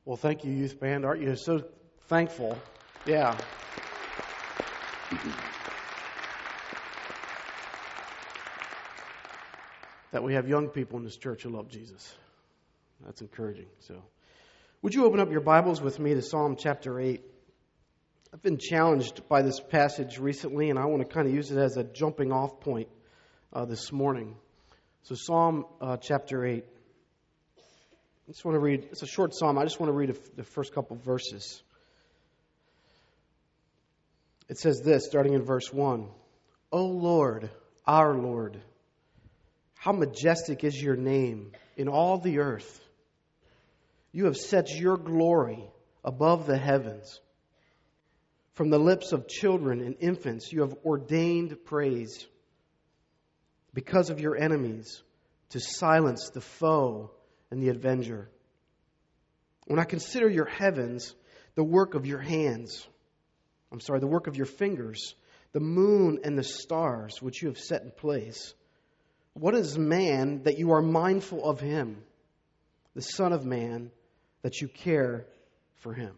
Well, thank you, Youth Band. Aren't you so thankful? Yeah. That we have young people in this church who love Jesus. That's encouraging. So, would you open up your Bibles with me to Psalm chapter 8? I've been challenged by this passage recently, and I want to kind of use it as a jumping off point this morning. So, Psalm chapter 8. I just want to read, it's a short psalm. I just want to read the first couple verses. It says this, starting in verse 1. O Lord, our Lord, how majestic is your name in all the earth. You have set your glory above the heavens. From the lips of children and infants you have ordained praise because of your enemies, to silence the foe and the avenger. When I consider your heavens, the work of your hands, the work of your fingers, the moon and the stars which you have set in place. What is man that you are mindful of him, the Son of Man, that you care for him?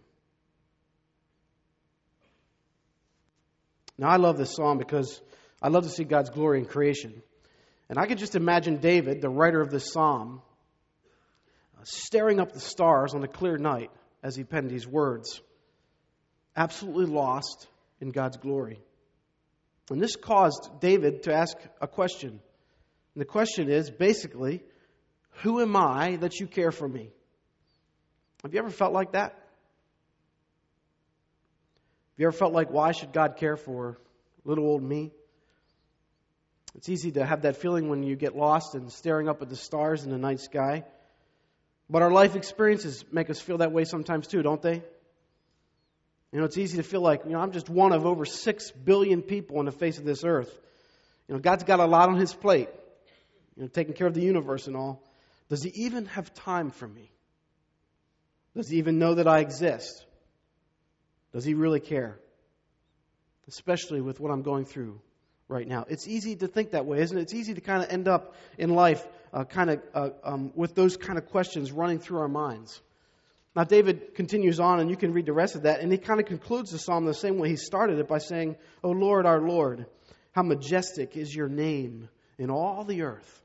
Now, I love this psalm because I love to see God's glory in creation. And I could just imagine David, the writer of this psalm, staring up the stars on a clear night as he penned these words, absolutely lost in God's glory. And this caused David to ask a question. And the question is, basically, who am I that you care for me? Have you ever felt like that? Have you ever felt like, why should God care for little old me? It's easy to have that feeling when you get lost and staring up at the stars in the night sky. But our life experiences make us feel that way sometimes too, don't they? You know, it's easy to feel like, I'm just one of over 6 billion people on the face of this earth. God's got a lot on his plate. Taking care of the universe and all. Does he even have time for me? Does he even know that I exist? Does he really care? Especially with what I'm going through right now. It's easy to think that way, isn't it? It's easy to kind of end up in life with those kind of questions running through our minds. Now, David continues on, and you can read the rest of that, and he kind of concludes the psalm the same way he started it by saying, O Lord, our Lord, how majestic is your name in all the earth.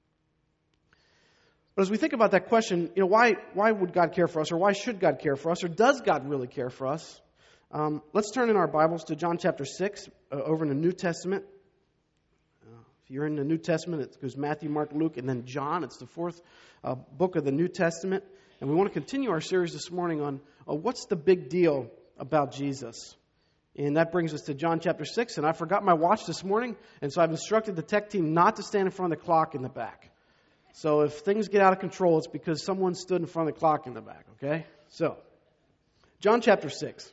But as we think about that question, why would God care for us, or why should God care for us, or does God really care for us? Let's turn in our Bibles to John chapter 6, over in the New Testament. If you're in the New Testament, it goes Matthew, Mark, Luke, and then John. It's the fourth book of the New Testament. And we want to continue our series this morning on what's the big deal about Jesus. And that brings us to John chapter 6. And I forgot my watch this morning, and so I've instructed the tech team not to stand in front of the clock in the back. So if things get out of control, it's because someone stood in front of the clock in the back, okay? So, John chapter 6.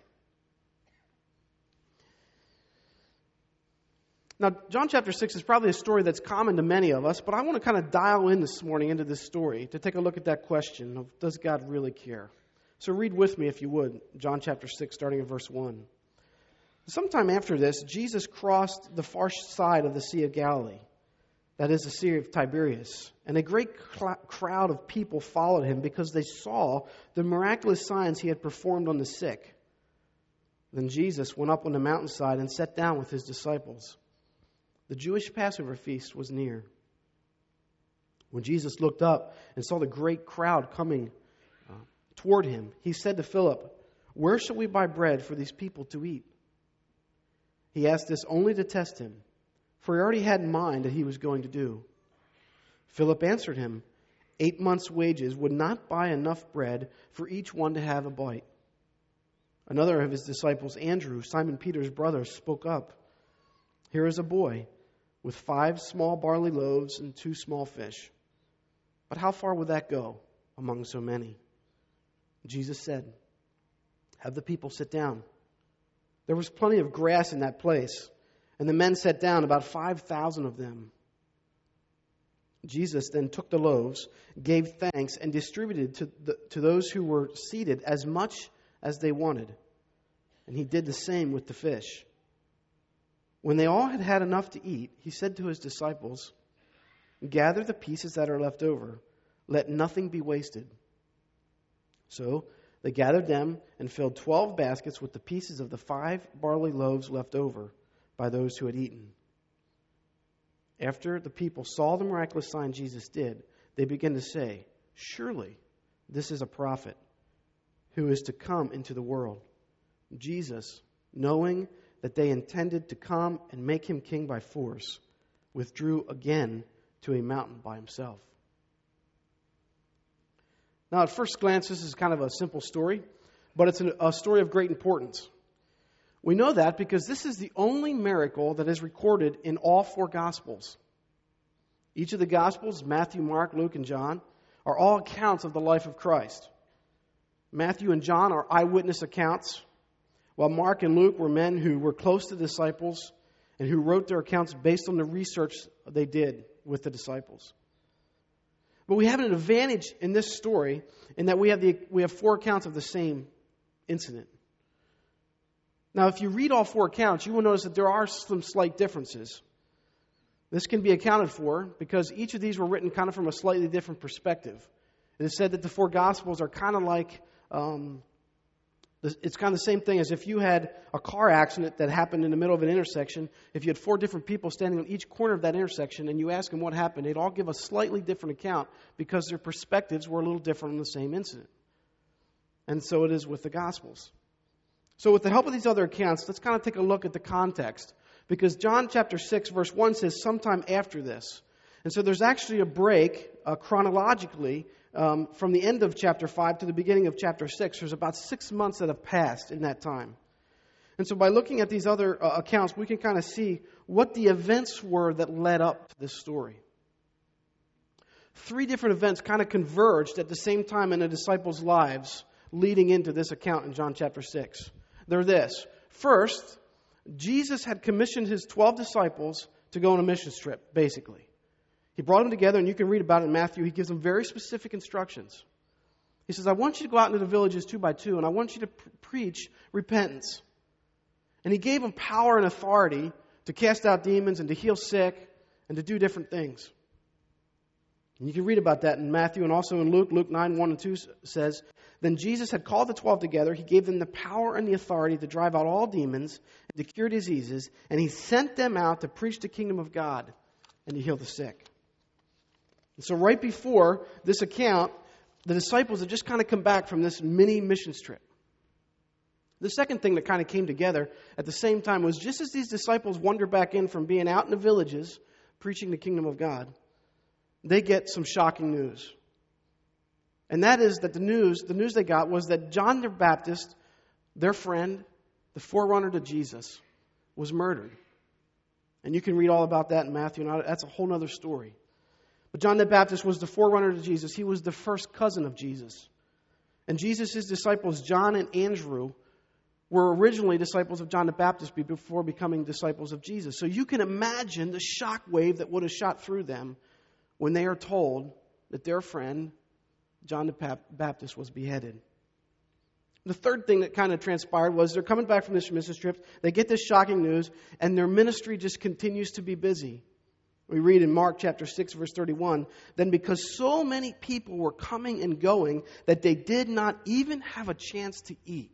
Now, John chapter 6 is probably a story that's common to many of us, but I want to kind of dial in this morning into this story to take a look at that question of, does God really care? So read with me, if you would, John chapter 6, starting in verse 1. Sometime after this, Jesus crossed the far side of the Sea of Galilee, that is the Sea of Tiberias, and a great crowd of people followed him because they saw the miraculous signs he had performed on the sick. Then Jesus went up on the mountainside and sat down with his disciples. The Jewish Passover feast was near. When Jesus looked up and saw the great crowd coming toward him, he said to Philip, "Where shall we buy bread for these people to eat?" He asked this only to test him, for he already had in mind that he was going to do. Philip answered him, 8 months' wages would not buy enough bread for each one to have a bite. Another of his disciples, Andrew, Simon Peter's brother, spoke up. Here is a boy with 5 small barley loaves and 2 small fish. But how far would that go among so many? Jesus said, "Have the people sit down." There was plenty of grass in that place, and the men sat down, about 5,000 of them. Jesus then took the loaves, gave thanks, and distributed to those who were seated as much as they wanted. And he did the same with the fish. When they all had had enough to eat, he said to his disciples, "Gather the pieces that are left over. Let nothing be wasted." So They gathered them and filled 12 baskets with the pieces of the 5 barley loaves left over by those who had eaten. After the people saw the miraculous sign Jesus did, they began to say, "Surely this is a prophet who is to come into the world." Jesus, knowing that they intended to come and make him king by force, withdrew again to a mountain by himself. Now, at first glance, this is kind of a simple story, but it's a story of great importance. We know that because this is the only miracle that is recorded in all 4 Gospels. Each of the Gospels, Matthew, Mark, Luke, and John, are all accounts of the life of Christ. Matthew and John are eyewitness accounts, while Mark and Luke were men who were close to the disciples and who wrote their accounts based on the research they did with the disciples. But we have an advantage in this story in that we have 4 accounts of the same incident. Now, if you read all 4 accounts, you will notice that there are some slight differences. This can be accounted for because each of these were written kind of from a slightly different perspective. It is said that the 4 Gospels are kind of like, it's kind of the same thing as if you had a car accident that happened in the middle of an intersection. If you had 4 different people standing on each corner of that intersection and you ask them what happened, they'd all give a slightly different account because their perspectives were a little different on the same incident. And so it is with the Gospels. So with the help of these other accounts, let's kind of take a look at the context. Because John chapter 6, verse 1 says sometime after this. And so there's actually a break chronologically from the end of chapter 5 to the beginning of chapter 6. There's about 6 months that have passed in that time. And so by looking at these other accounts, we can kind of see what the events were that led up to this story. 3 different events kind of converged at the same time in the disciples' lives leading into this account in John chapter 6. They're this. First, Jesus had commissioned his 12 disciples to go on a mission trip, basically. He brought them together, and you can read about it in Matthew. He gives them very specific instructions. He says, I want you to go out into the villages 2 by 2, and I want you to preach repentance. And he gave them power and authority to cast out demons and to heal sick and to do different things. And you can read about that in Matthew and also in Luke. Luke 9, 1 and 2 says, Then Jesus had called the 12 together. He gave them the power and the authority to drive out all demons and to cure diseases. And he sent them out to preach the kingdom of God and to heal the sick. And so right before this account, the disciples had just kind of come back from this mini missions trip. The second thing that kind of came together at the same time was just as these disciples wander back in from being out in the villages preaching the kingdom of God, they get some shocking news. And that is that the news they got was that John the Baptist, their friend, the forerunner to Jesus, was murdered. And you can read all about that in Matthew. And that's a whole other story. But John the Baptist was the forerunner to Jesus. He was the first cousin of Jesus. And Jesus' disciples, John and Andrew, were originally disciples of John the Baptist before becoming disciples of Jesus. So you can imagine the shock wave that would have shot through them when they are told that their friend, John the Baptist, was beheaded. The third thing that kind of transpired was they're coming back from this mission trip. They get this shocking news, and their ministry just continues to be busy. We read in Mark chapter 6, verse 31, Then because so many people were coming and going that they did not even have a chance to eat,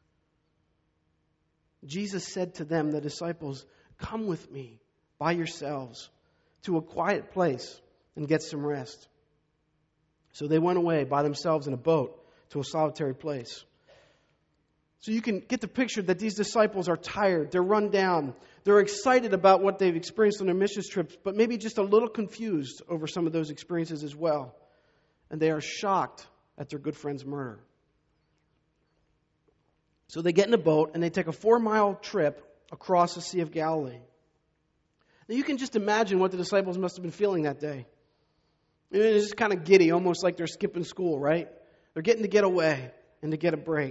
Jesus said to them, the disciples, Come with me by yourselves to a quiet place and get some rest. So they went away by themselves in a boat to a solitary place. So you can get the picture that these disciples are tired, they're run down, they're excited about what they've experienced on their mission trips, but maybe just a little confused over some of those experiences as well. And they are shocked at their good friend's murder. So they get in a boat and they take a 4-mile trip across the Sea of Galilee. Now you can just imagine what the disciples must have been feeling that day. It's just kind of giddy, almost like they're skipping school, right? They're getting to get away and to get a break.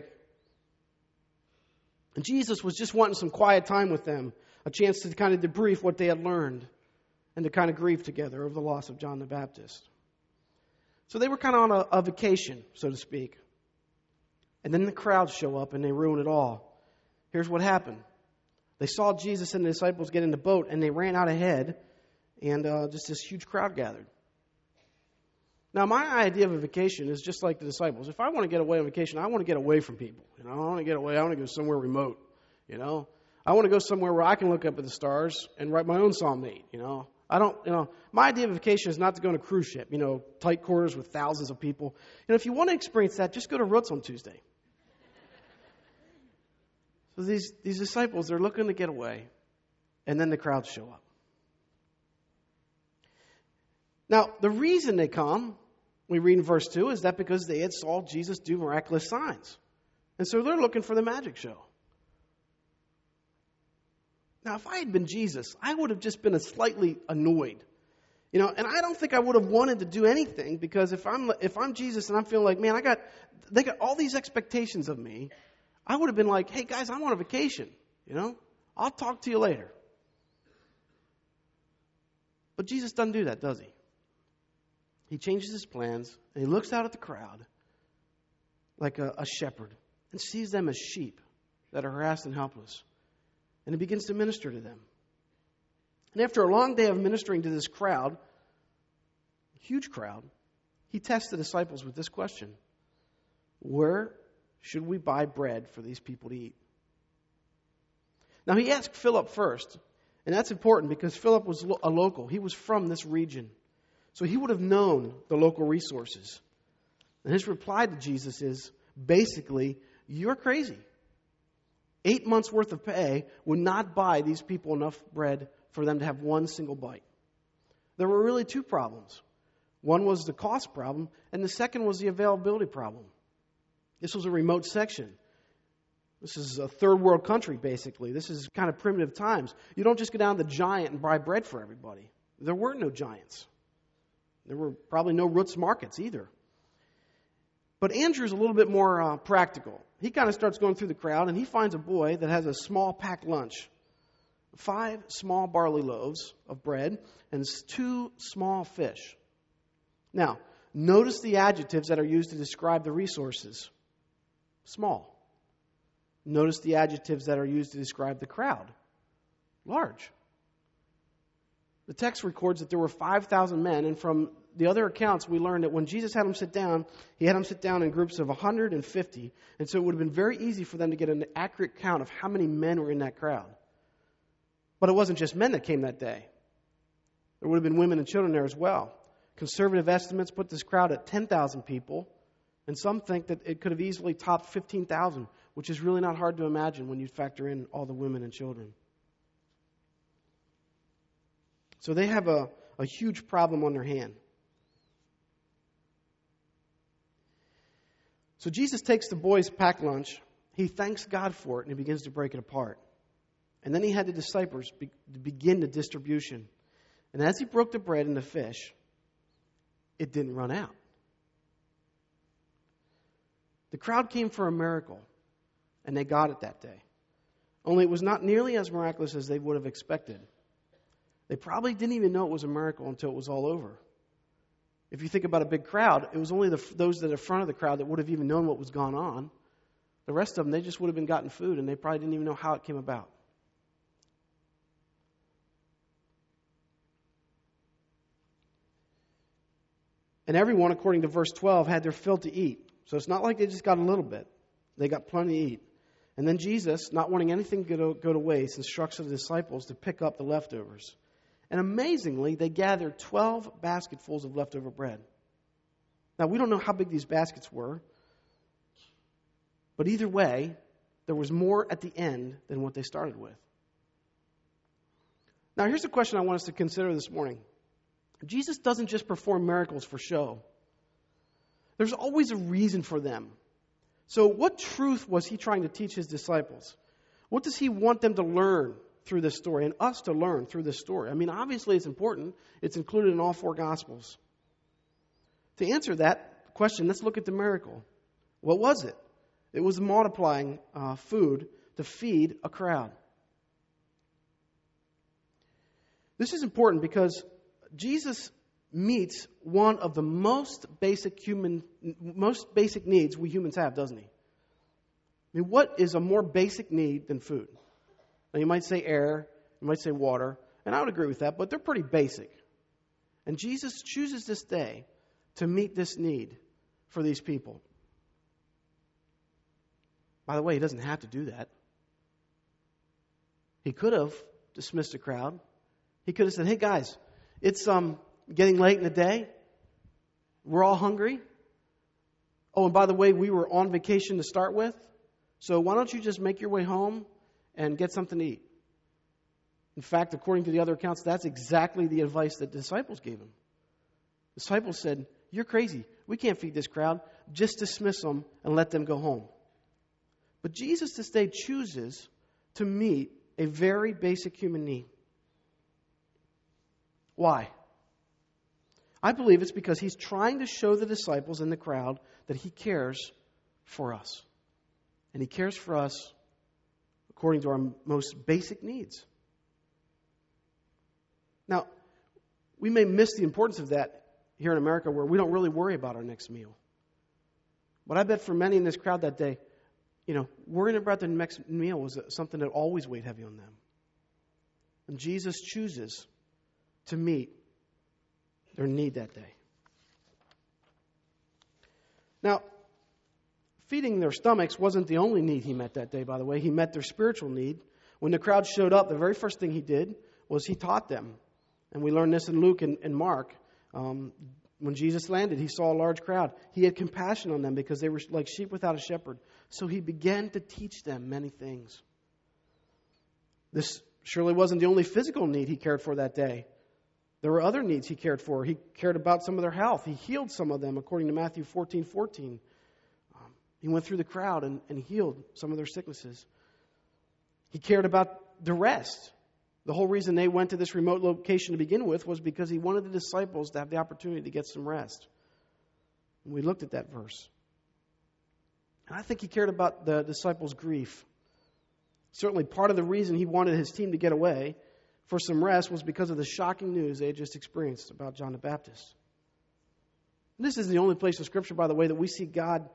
And Jesus was just wanting some quiet time with them, a chance to kind of debrief what they had learned and to kind of grieve together over the loss of John the Baptist. So they were kind of on a vacation, so to speak. And then the crowds show up and they ruin it all. Here's what happened. They saw Jesus and the disciples get in the boat and they ran out ahead and just this huge crowd gathered. Now, my idea of a vacation is just like the disciples. If I want to get away on vacation, I want to get away from people. I want to get away. I want to go somewhere remote. I want to go somewhere where I can look up at the stars and write my own Psalm 8. My idea of vacation is not to go on a cruise ship, tight quarters with thousands of people. If you want to experience that, just go to Roots on Tuesday. So these disciples, they're looking to get away, and then the crowds show up. Now, the reason they come, we read in verse 2, is that because they had saw Jesus do miraculous signs. And so they're looking for the magic show. Now, if I had been Jesus, I would have just been slightly annoyed. And I don't think I would have wanted to do anything, because if I'm Jesus and I'm feeling like, man, they got all these expectations of me, I would have been like, hey guys, I'm on a vacation. I'll talk to you later. But Jesus doesn't do that, does he? He changes his plans, and he looks out at the crowd like a shepherd and sees them as sheep that are harassed and helpless. And he begins to minister to them. And after a long day of ministering to this crowd, huge crowd, he tests the disciples with this question: where should we buy bread for these people to eat? Now, he asked Philip first, and that's important because Philip was a local. He was from this region. So he would have known the local resources. And his reply to Jesus is basically, you're crazy. 8 months worth of pay would not buy these people enough bread for them to have one single bite. There were really two problems. One was the cost problem, and the second was the availability problem. This was a remote section. This is a third world country, basically. This is kind of primitive times. You don't just go down to the Giant and buy bread for everybody. There weren't no Giants. There were probably no Roots markets either. But Andrew's a little bit more practical. He kind of starts going through the crowd, and he finds a boy that has a small packed lunch. 5 small barley loaves of bread and 2 small fish. Now, notice the adjectives that are used to describe the resources. Small. Notice the adjectives that are used to describe the crowd. Large. The text records that there were 5,000 men, and from the other accounts, we learned that when Jesus had them sit down, he had them sit down in groups of 150, and so it would have been very easy for them to get an accurate count of how many men were in that crowd. But it wasn't just men that came that day. There would have been women and children there as well. Conservative estimates put this crowd at 10,000 people, and some think that it could have easily topped 15,000, which is really not hard to imagine when you factor in all the women and children. So they have a huge problem on their hand. So Jesus takes the boys' packed lunch. He thanks God for it, and he begins to break it apart. And then he had the disciples begin the distribution. And as he broke the bread and the fish, it didn't run out. The crowd came for a miracle, and they got it that day. Only it was not nearly as miraculous as they would have expected. They probably didn't even know it was a miracle until it was all over. If you think about a big crowd, it was only those that are in front of the crowd that would have even known what was going on. The rest of them, they just would have been gotten food, and they probably didn't even know how it came about. And everyone, according to verse 12, had their fill to eat. So it's not like they just got a little bit. They got plenty to eat. And then Jesus, not wanting anything to go to waste, instructs the disciples to pick up the leftovers. And amazingly, they gathered 12 basketfuls of leftover bread. Now, we don't know how big these baskets were. But either way, there was more at the end than what they started with. Now, here's a question I want us to consider this morning. Jesus doesn't just perform miracles for show. There's always a reason for them. So what truth was he trying to teach his disciples? What does he want them to learn through this story and us to learn through this story? I mean, obviously it's important. It's included in all 4 Gospels. To answer that question, let's look at the miracle. What was it? It was multiplying food to feed a crowd. This is important because Jesus meets one of the most basic needs we humans have, doesn't he? I mean, what is a more basic need than food? Now, you might say air, you might say water, and I would agree with that, but they're pretty basic. And Jesus chooses this day to meet this need for these people. By the way, he doesn't have to do that. He could have dismissed the crowd. He could have said, hey guys, it's getting late in the day. We're all hungry. Oh, and by the way, we were on vacation to start with. So why don't you just make your way home and get something to eat? In fact, according to the other accounts, that's exactly the advice that the disciples gave him. The disciples said, you're crazy. We can't feed this crowd. Just dismiss them and let them go home. But Jesus this day chooses to meet a very basic human need. Why? I believe it's because he's trying to show the disciples in the crowd that he cares for us. And he cares for us according to our most basic needs. Now, we may miss the importance of that here in America, where we don't really worry about our next meal. But I bet for many in this crowd that day, worrying about their next meal was something that always weighed heavy on them. And Jesus chooses to meet their need that day. Now, feeding their stomachs wasn't the only need he met that day, by the way. He met their spiritual need. When the crowd showed up, the very first thing he did was he taught them. And we learn this in Luke and Mark. When Jesus landed, he saw a large crowd. He had compassion on them because they were like sheep without a shepherd. So he began to teach them many things. This surely wasn't the only physical need he cared for that day. There were other needs he cared for. He cared about some of their health. He healed some of them, according to Matthew 14:14. He went through the crowd and healed some of their sicknesses. He cared about the rest. The whole reason they went to this remote location to begin with was because he wanted the disciples to have the opportunity to get some rest. And we looked at that verse. And I think he cared about the disciples' grief. Certainly part of the reason he wanted his team to get away for some rest was because of the shocking news they had just experienced about John the Baptist. And this is the only place in Scripture, by the way, that we see God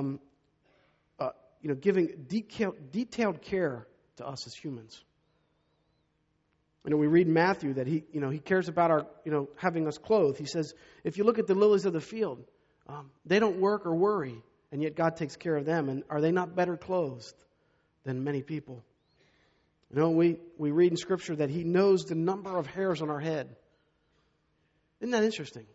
giving detailed care to us as humans. We read in Matthew that he cares about our, having us clothed. He says, if you look at the lilies of the field, they don't work or worry, and yet God takes care of them. And are they not better clothed than many people? We read in Scripture that he knows the number of hairs on our head. Isn't that interesting?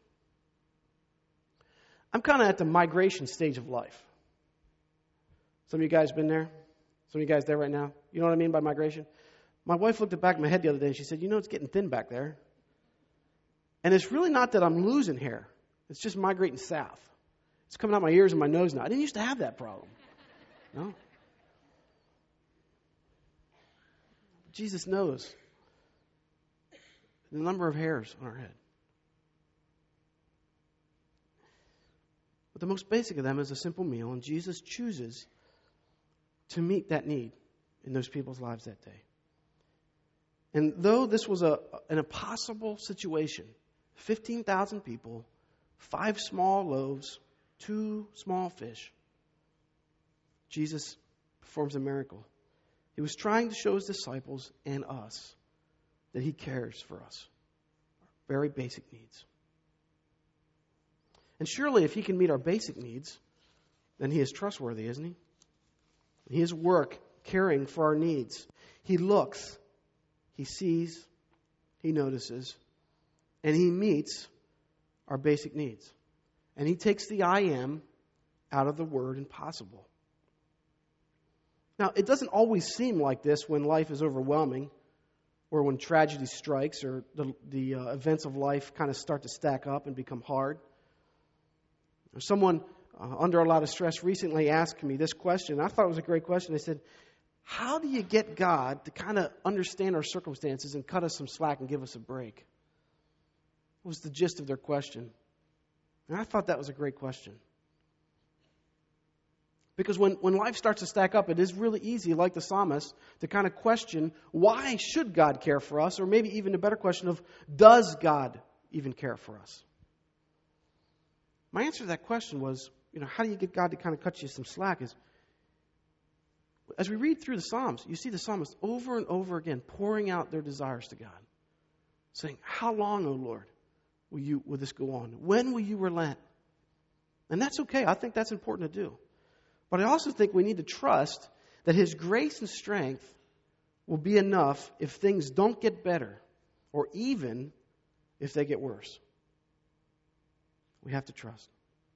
I'm kind of at the migration stage of life. Some of you guys been there? Some of you guys there right now? You know what I mean by migration? My wife looked at the back of my head the other day and she said, it's getting thin back there. And it's really not that I'm losing hair. It's just migrating south. It's coming out my ears and my nose now. I didn't used to have that problem. No. Jesus knows the number of hairs on our head. But the most basic of them is a simple meal, and Jesus chooses to meet that need in those people's lives that day. And though this was an impossible situation, 15,000 people, 5 small loaves, 2 small fish, Jesus performs a miracle. He was trying to show his disciples and us that he cares for us, our very basic needs. And surely if he can meet our basic needs, then he is trustworthy, isn't he? He is work caring for our needs. He looks, he sees, he notices, and he meets our basic needs. And he takes the I am out of the word impossible. Now, it doesn't always seem like this when life is overwhelming or when tragedy strikes or the events of life kind of start to stack up and become hard. Someone under a lot of stress recently asked me this question. I thought it was a great question. They said, how do you get God to kind of understand our circumstances and cut us some slack and give us a break? What was the gist of their question? And I thought that was a great question. Because when life starts to stack up, it is really easy, like the psalmist, to kind of question, why should God care for us? Or maybe even a better question of, does God even care for us? My answer to that question was, how do you get God to kind of cut you some slack? Is as we read through the Psalms, you see the psalmist over and over again pouring out their desires to God, saying, how long, O Lord, will this go on? When will you relent? And that's okay. I think that's important to do. But I also think we need to trust that His grace and strength will be enough if things don't get better, or even if they get worse. We have to trust.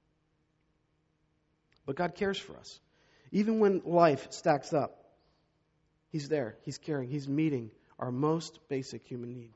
But God cares for us. Even when life stacks up, He's there. He's caring. He's meeting our most basic human need.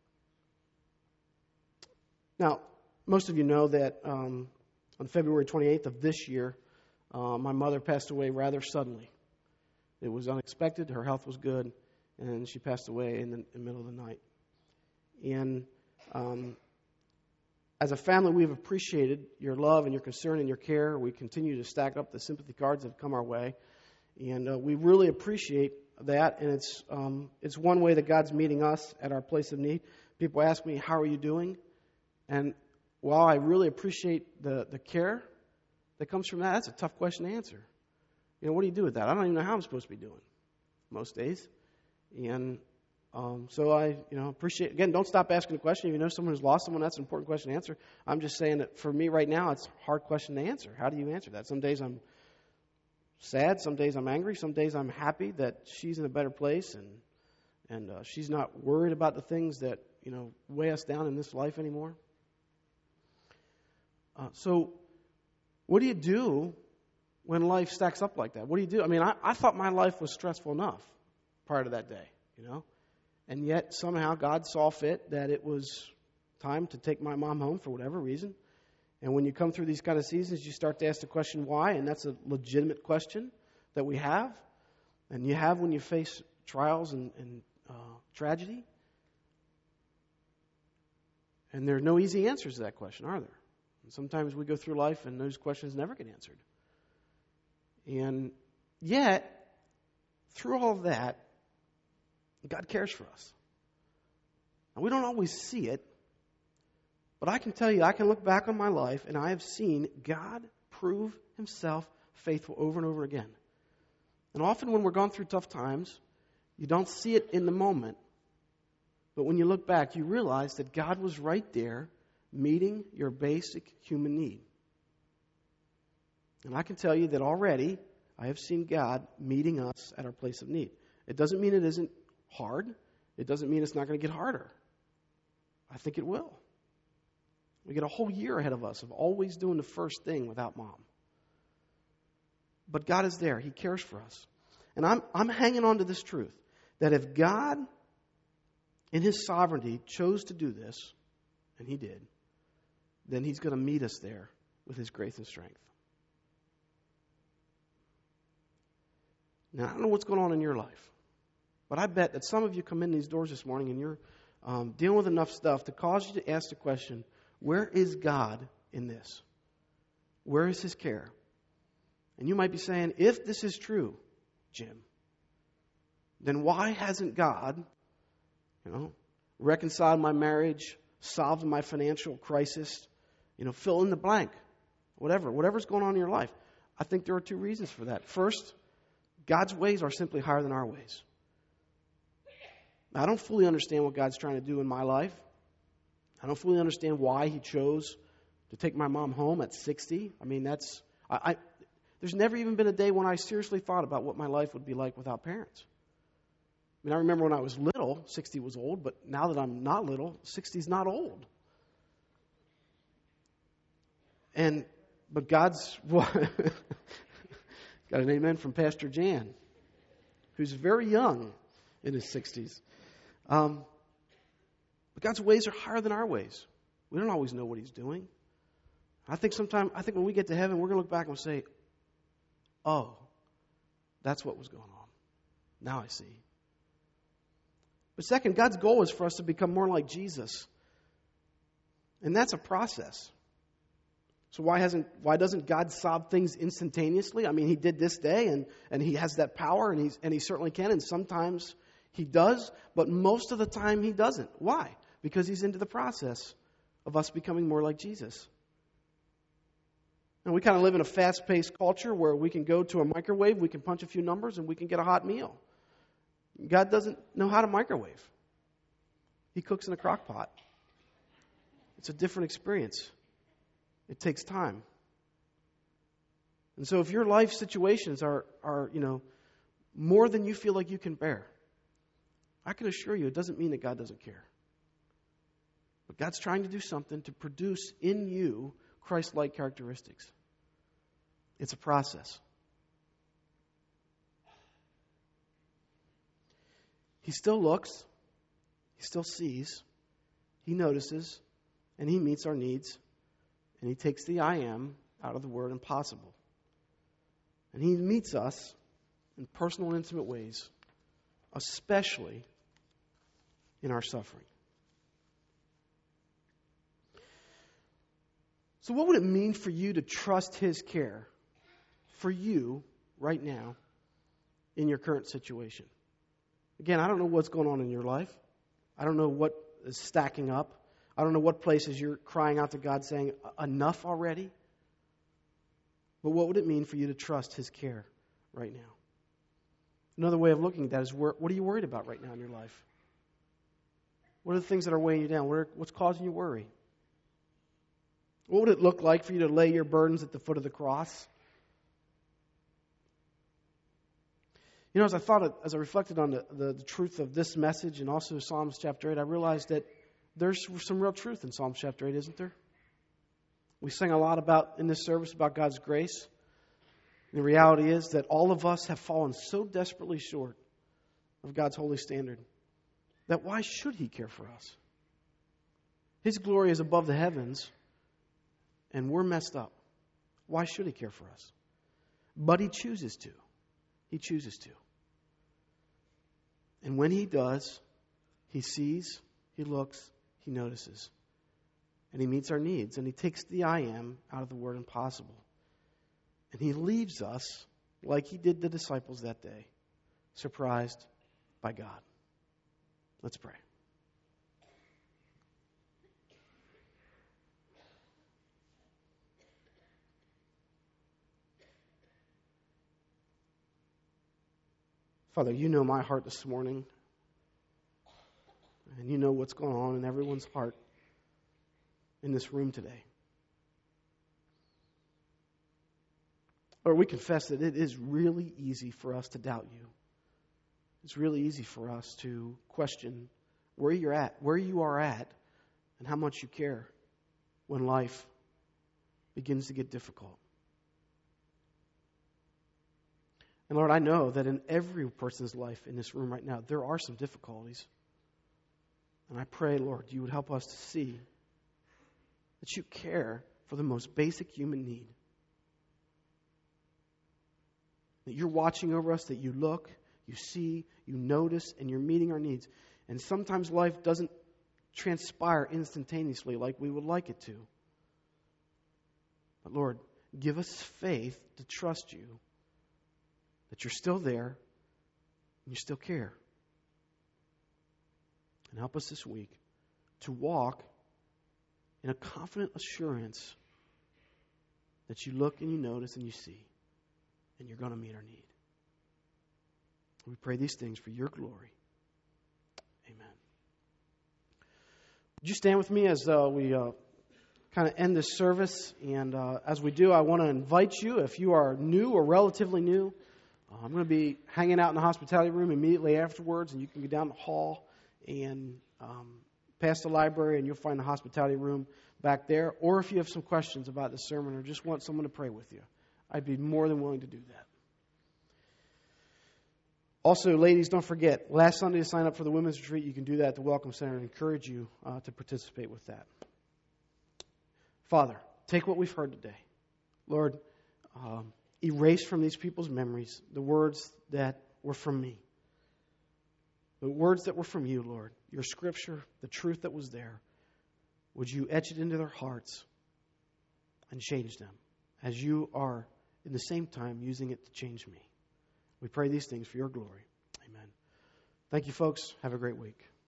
Now, most of you know that on February 28th of this year, my mother passed away rather suddenly. It was unexpected. Her health was good, and she passed away in the middle of the night. And as a family, we've appreciated your love and your concern and your care. We continue to stack up the sympathy cards that have come our way, and we really appreciate that. And it's one way that God's meeting us at our place of need. People ask me, "How are you doing?" And while I really appreciate the care that comes from that, that's a tough question to answer. What do you do with that? I don't even know how I'm supposed to be doing most days. And so I appreciate, again, don't stop asking the question. If you know someone who's lost someone, that's an important question to answer. I'm just saying that for me right now, it's a hard question to answer. How do you answer that? Some days I'm sad. Some days I'm angry. Some days I'm happy that she's in a better place and she's not worried about the things that weigh us down in this life anymore. So what do you do when life stacks up like that? What do you do? I mean, I thought my life was stressful enough prior to that day, And yet somehow God saw fit that it was time to take my mom home for whatever reason. And when you come through these kind of seasons, you start to ask the question why, and that's a legitimate question that we have. And you have when you face trials and tragedy. And there are no easy answers to that question, are there? And sometimes we go through life and those questions never get answered. And yet, through all of that, God cares for us. And we don't always see it, but I can tell you, I can look back on my life and I have seen God prove Himself faithful over and over again. And often when we're going through tough times, you don't see it in the moment, but when you look back, you realize that God was right there meeting your basic human need. And I can tell you that already I have seen God meeting us at our place of need. It doesn't mean it isn't hard. It doesn't mean it's not going to get harder. I think it will. We get a whole year ahead of us of always doing the first thing without Mom. But God is there. He cares for us. And I'm hanging on to this truth, that if God, in His sovereignty, chose to do this, and He did, then He's going to meet us there with His grace and strength. Now, I don't know what's going on in your life, but I bet that some of you come in these doors this morning and you're dealing with enough stuff to cause you to ask the question, where is God in this? Where is His care? And you might be saying, if this is true, Jim, then why hasn't God, reconciled my marriage, solved my financial crisis, fill in the blank, whatever's going on in your life? I think there are two reasons for that. First, God's ways are simply higher than our ways. Now, I don't fully understand what God's trying to do in my life. I don't fully understand why He chose to take my mom home at 60. I mean, there's never even been a day when I seriously thought about what my life would be like without parents. I mean, I remember when I was little, 60 was old, but now that I'm not little, 60 is not old. But God's... Got an amen from Pastor Jan, who's very young in his 60s. But God's ways are higher than our ways. We don't always know what He's doing. I think when we get to heaven, we're going to look back and say, oh, that's what was going on. Now I see. But second, God's goal is for us to become more like Jesus. And that's a process. So why doesn't God solve things instantaneously? I mean, He did this day, and He has that power, and He certainly can, and sometimes He does, but most of the time He doesn't. Why? Because He's into the process of us becoming more like Jesus. And we kind of live in a fast-paced culture where we can go to a microwave, we can punch a few numbers, and we can get a hot meal. God doesn't know how to microwave. He cooks in a crock pot. It's a different experience. It takes time. And so if your life situations are more than you feel like you can bear, I can assure you it doesn't mean that God doesn't care. But God's trying to do something to produce in you Christ-like characteristics. It's a process. He still looks, He still sees, He notices, and He meets our needs, and He takes the I am out of the word impossible. And He meets us in personal and intimate ways, especially in our suffering. So what would it mean for you to trust His care for you right now in your current situation? Again, I don't know what's going on in your life. I don't know what is stacking up. I don't know what places you're crying out to God saying, enough already. But what would it mean for you to trust His care right now? Another way of looking at that is, what are you worried about right now in your life? What are the things that are weighing you down? What's causing you worry? What would it look like for you to lay your burdens at the foot of the cross? As I reflected on the truth of this message and also Psalms chapter 8, I realized that there's some real truth in Psalms chapter 8, isn't there? We sang a lot in this service about God's grace. And the reality is that all of us have fallen so desperately short of God's holy standard that why should He care for us? His glory is above the heavens, and we're messed up. Why should He care for us? But He chooses to. He chooses to. And when He does, He sees, He looks, He notices. And He meets our needs. And He takes the I am out of the word impossible. And He leaves us, like He did the disciples that day, surprised by God. Let's pray. Father, You know my heart this morning. And You know what's going on in everyone's heart in this room today. Lord, we confess that it is really easy for us to doubt You. It's really easy for us to question where you are at, and how much You care when life begins to get difficult. And Lord, I know that in every person's life in this room right now, there are some difficulties. And I pray, Lord, You would help us to see that You care for the most basic human need. That You're watching over us, that You look, You see, You notice, and You're meeting our needs. And sometimes life doesn't transpire instantaneously like we would like it to. But Lord, give us faith to trust You, that You're still there, and You still care. And help us this week to walk in a confident assurance that You look and You notice and You see, and You're going to meet our need. We pray these things for Your glory. Amen. Would you stand with me as we kind of end this service? And as we do, I want to invite you, if you are new or relatively new, I'm going to be hanging out in the hospitality room immediately afterwards, and you can go down the hall and past the library, and you'll find the hospitality room back there. Or if you have some questions about the sermon or just want someone to pray with you, I'd be more than willing to do that. Also, ladies, don't forget, last Sunday to sign up for the women's retreat. You can do that at the Welcome Center, and encourage you to participate with that. Father, take what we've heard today. Lord, erase from these people's memories the words that were from me. The words that were from You, Lord. Your scripture, the truth that was there. Would You etch it into their hearts and change them as You are, in the same time, using it to change me. We pray these things for Your glory. Amen. Thank you, folks. Have a great week.